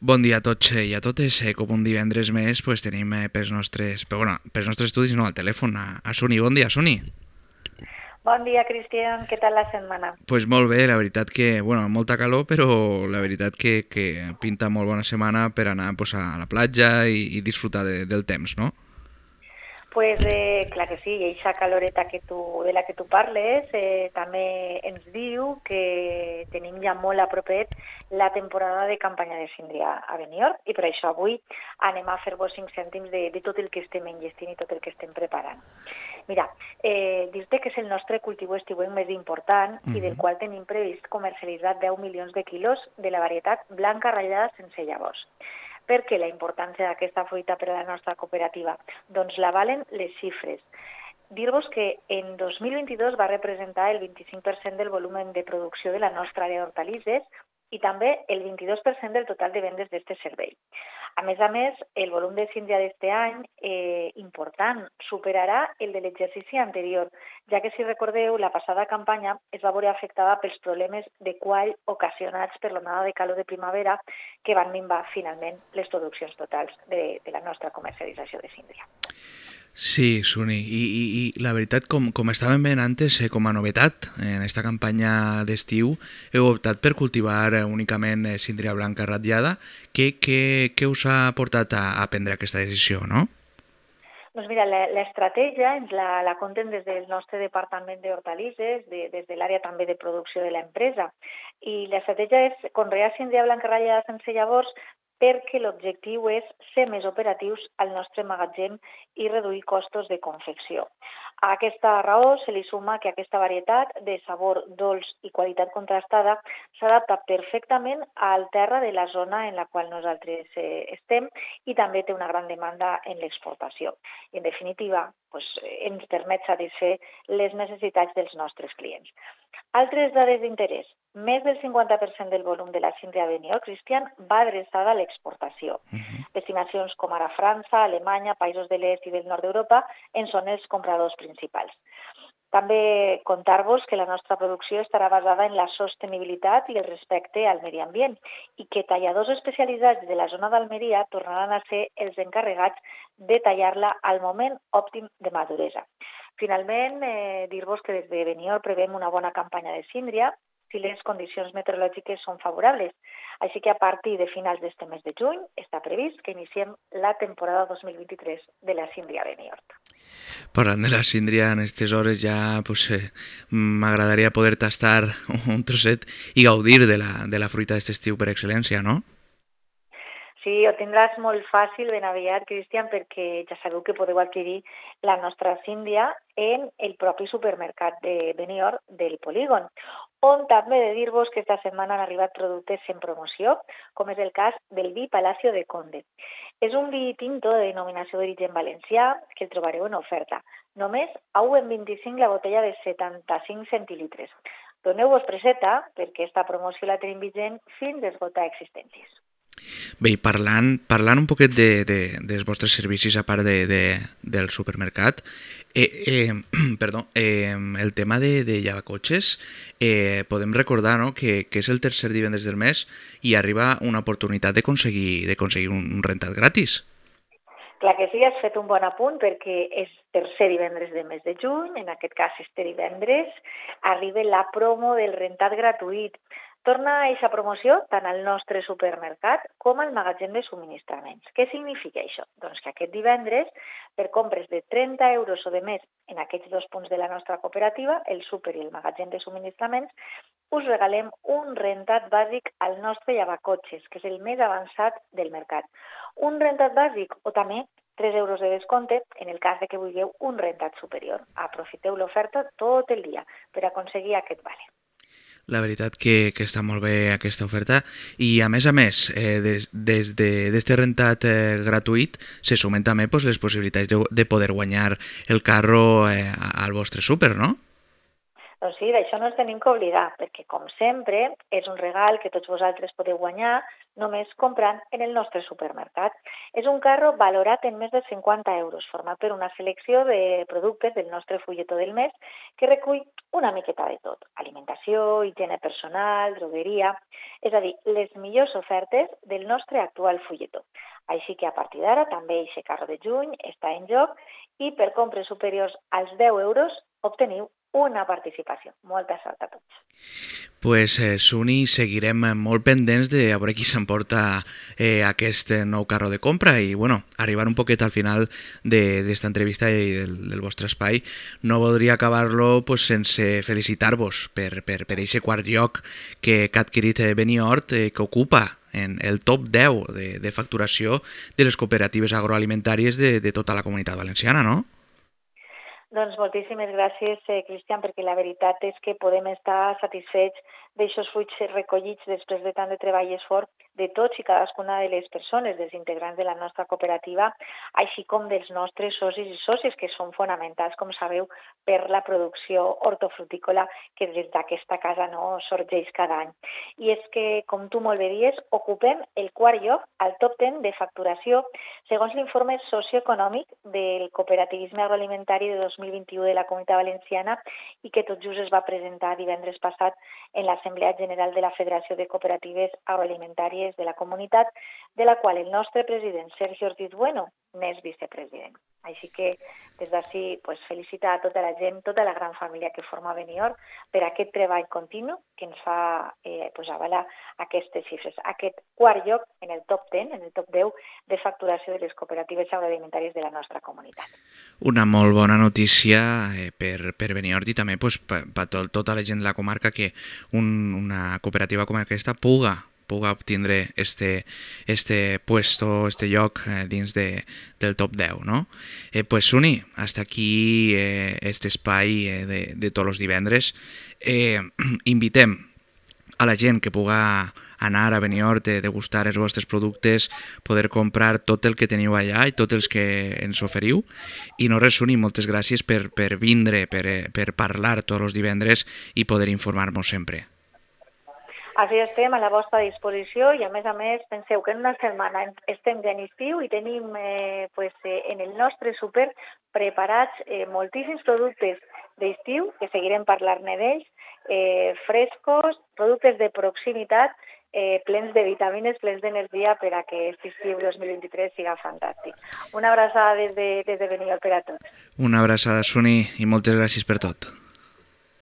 Bon dia a tots i a totes. Com un divendres més tenim pels nostres estudis, no, al telèfon, a Suni. Bon dia, Suni. Bon dia, Cristian. Què tal la setmana? Pues molt bé, la veritat que, molta calor, però la veritat que pinta molt bona setmana per anar a la platja i disfrutar del temps, no? Clar que sí, i aquesta caloreta de la que tu parles també ens diu que tenim ja molt a propet la temporada de campanya de síndria a Benidorm i per això avui anem a fer-vos 5 cèntims de tot el que estem enllestint i tot el que estem preparant. Mira, dir-te que és el nostre cultiu estiuenc més important i del qual tenim previst comercialitzar 10 milions de quilos de la varietat blanca ratllada sense llavors. Per què la importància d'aquesta fruita per a la nostra cooperativa? Doncs la valen les xifres. Dir-vos que en 2022 va representar el 25% del volum de producció de la nostra àrea d'hortalisses i també el 22% del total de vendes d'aquest servei. A més, el volum de síndria d'aquest any important superarà el de l'exercici anterior, ja que, si recordeu, la passada campanya es va veure afectada pels problemes de quall ocasionats per l'onada de calor de primavera que van minvar finalment les produccions totals de la nostra comercialització de síndria. Sí, Suni, i la veritat, com estàvem veient antes, com a novetat, en esta campanya d'estiu, heu optat per cultivar únicament síndria blanca ratllada. Què us ha portat a prendre aquesta decisió, no? Doncs mira, l'estratègia ens la compten des del nostre departament d'hortalisses, des de l'àrea també de producció de l'empresa. I l'estratègia és conrear síndria blanca ratllada sense llavors perquè l'objectiu és ser més operatius al nostre magatzem i reduir costos de confecció. A aquesta raó se li suma que aquesta varietat de sabor dolç i qualitat contrastada s'adapta perfectament al terra de la zona en la qual nosaltres estem i també té una gran demanda en l'exportació. I, en definitiva, ens permet satisfer les necessitats dels nostres clients. Altres dades d'interès. Més del 50% del volum de la síndria de Benidorm, Cristian, va adreçada a l'exportació. Destinacions com ara França, Alemanya, països de l'est i del nord d'Europa en són els compradors principals. També contar-vos que la nostra producció estarà basada en la sostenibilitat i el respecte al medi ambient i que talladors especialitzats de la zona d'Almeria tornaran a ser els encarregats de tallar-la al moment òptim de maduresa. Finalment, dir-vos que des de Benidorm prevem una bona campanya de síndria si les condicions meteorològiques són favorables. Així que a partir de finals d'este mes de juny està previst que iniciem la temporada 2023 de la síndria de Benidorm. Parlant de la síndria, en aquestes hores ja m'agradaria poder tastar un trosset i gaudir de la fruita d'aquest estiu per excel·lència, no? Sí, ho tindràs molt fàcil ben aviat, Cristian, perquè ja sabeu que podeu adquirir la nostra síndria en el propi supermercat de Benidorm del polígon, on també he de dir-vos que esta setmana han arribat productes en promoció, com és el cas del vi Palacio de Conde. És un vi tinto de denominació d'origen valencià que el trobareu en oferta. Només a 1,25 la botella de 75 centilitres. Doneu-vos preseta perquè esta promoció la tenim vigent fins a esgotar existències. Bé, i parlant un poquet dels vostres servicis a part del supermercat, el tema de llavacotxes, podem recordar, no, que és el tercer divendres del mes i arriba una oportunitat d'aconseguir un rentat gratis. Clar que sí, has fet un bon apunt perquè és tercer divendres del mes de juny, en aquest cas este divendres, arriba la promo del rentat gratuït. Torna a aquesta promoció tant al nostre supermercat com al magatzem de subministraments. Què significa això? Doncs que aquest divendres, per compres de 30 euros o de més en aquests dos punts de la nostra cooperativa, el súper i el magatzem de subministraments, us regalem un rentat bàsic al nostre llavacotxes, que és el més avançat del mercat. Un rentat bàsic o també 3 euros de descompte en el cas de que vulgueu un rentat superior. Aprofiteu l'oferta tot el dia per aconseguir aquest vale. La veritat que està molt bé aquesta oferta i a més, des d'este rentat gratuït se sumen també les possibilitats de poder guanyar el carro al vostre súper, no? Doncs sí, d'això no ens tenim que oblidar, perquè, com sempre, és un regal que tots vosaltres podeu guanyar només comprant en el nostre supermercat. És un carro valorat en més de 50 euros, format per una selecció de productes del nostre fulletó del mes que recull una miqueta de tot: alimentació, higiene personal, drogueria, és a dir, les millors ofertes del nostre actual fulletó. Així que a partir d'ara també aquest carro de juny està en joc i per compres superiors als 10 euros obteniu una participació. Molta sort a tots. Pues, Suni, seguirem molt pendents de a veure qui s'emporta aquest nou carro de compra i, bueno, arribar un poquet al final d'esta entrevista i del vostre espai. No voldria acabar-lo pues, sense felicitar-vos per eixe quart lloc que ha adquirit Benihort, que ocupa en el top 10 de facturació de les cooperatives agroalimentàries de tota la comunitat valenciana, no? Doncs moltíssimes gràcies, Cristian, perquè la veritat és que podem estar satisfets d'aixòs fruits recollits després de tant de treball i esforç de tots i cadascuna de les persones, dels integrants de la nostra cooperativa, així com dels nostres socis i sòcies, que són fonamentals, com sabeu, per la producció hortofrutícola que des d'aquesta casa no sorgeix cada any. I és que, com tu molt bé dius, ocupem el quart lloc al top 10 de facturació segons l'informe socioeconòmic del cooperativisme agroalimentari de 2021 de la Comunitat Valenciana i que tot just es va presentar divendres passat en l'Assemblea General de la Federació de Cooperatives Agroalimentàries de la Comunitat, de la qual el nostre president, Sergio Ortiz Bueno, n'és vicepresident. Així que des d'ací felicitar a tota la gent, tota la gran família que forma Benihort per aquest treball continu que ens fa avalar aquestes xifres. Aquest quart lloc en el top 10, en el top 10 de facturació de les cooperatives agroalimentàries de la nostra comunitat. Una molt bona notícia per Benihort i també pues, per tota la gent de la comarca que una cooperativa com aquesta puga obtindre este puesto, este lloc dins del top 10, no? Pues Suni, hasta aquí este espai de tots els divendres. Invitem a la gent que puga anar a Benihort, degustar els vostres productes, poder comprar tot el que teniu allà i tots els que ens oferiu. I no res, Suni, moltes gràcies per vindre, per parlar tots els divendres i poder informar-nos sempre. Així estem a la vostra disposició i, a més, penseu que en una setmana estem ja en estiu i tenim en el nostre súper preparats moltíssims productes d'estiu, que seguirem parlant-ne d'ells, frescos, productes de proximitat, plens de vitamines, plens d'energia per a que aquest estiu 2023 siga fantàstic. Una abraçada des de Benihort per a tots. Una abraçada, Suni, i moltes gràcies per tot.